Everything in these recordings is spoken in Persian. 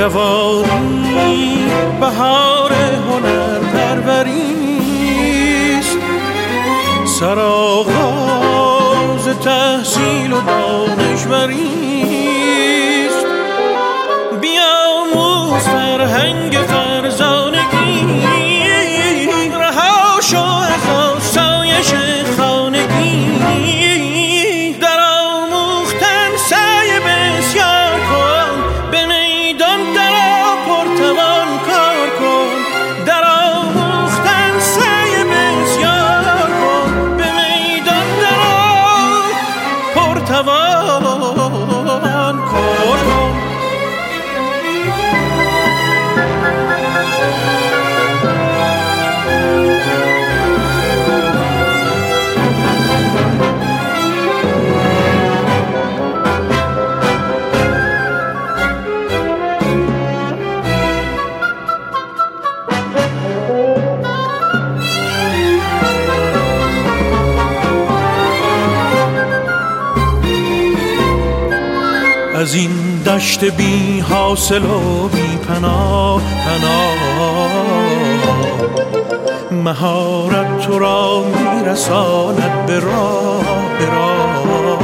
جوانی بهار هنر پروریست، سرآغاز تحصیل و دانشوریست. بیاموز فرهنگ فرزانگی، رها شو از آسایش خانگی. در آموختن سعی بسیار کن، به میدان درآ پرتوان کار کن. در آموختن سعی بسیار کن، به میدان درآ پرتوان کار کن. از این دشت بی حاصل و بی پناه مهارت تو را میرساند به راه.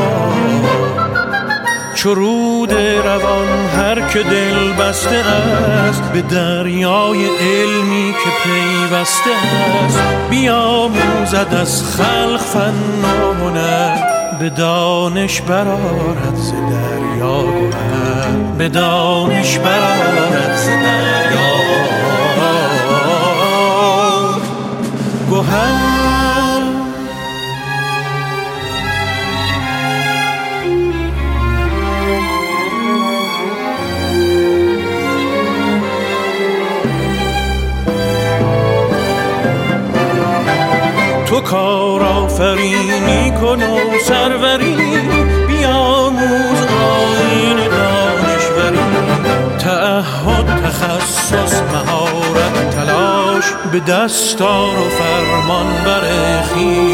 چو رود روان هر که دل بسته است، به دریای علمی که پیوسته است. بیاموزد از خلق فن و هنر، به دانش برآرد ز دریا گوهر. به دانش برآرد ز دریا گوهر. تو کار آفرینی کن و سروری، بیاموز آیین دانشوری. تعهد، تخصص، مهارت، تلاش، به دستار و فرمان بر خویش